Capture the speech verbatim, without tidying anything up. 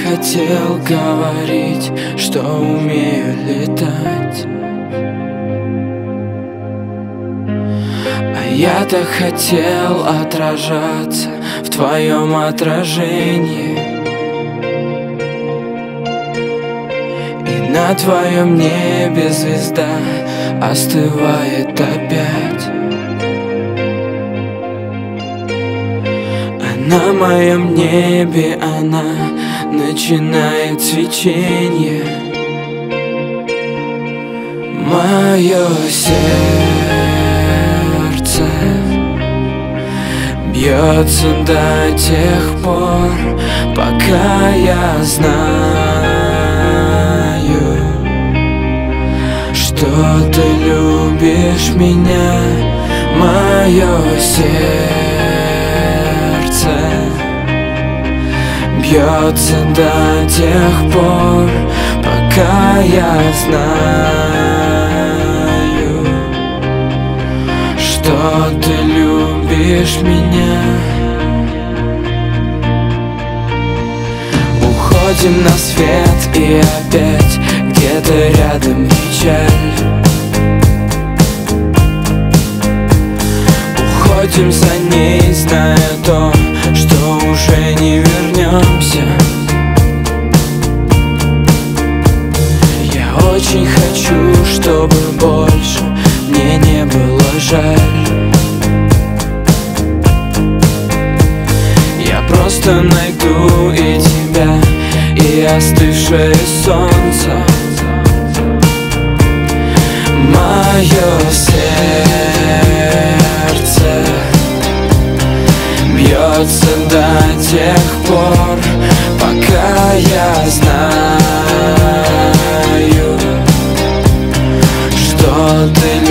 хотел говорить, что умею летать, а я-то хотел отражаться в твоем отражении, и на твоем небе звезда остывает опять. На моем небе она начинает свечение. Мое сердце бьется до тех пор, пока я знаю, что ты любишь меня. Мое сердце бьется до тех пор, пока я знаю, что ты любишь меня. Уходим на свет, и опять где-то рядом печаль. Уходим за ней, зная то, что уже не вернемся. Я очень хочу, чтобы больше мне не было жаль. Я просто найду и тебя, и остывшее солнце. Мое сердце бьется до тех пор, пока я знаю, что ты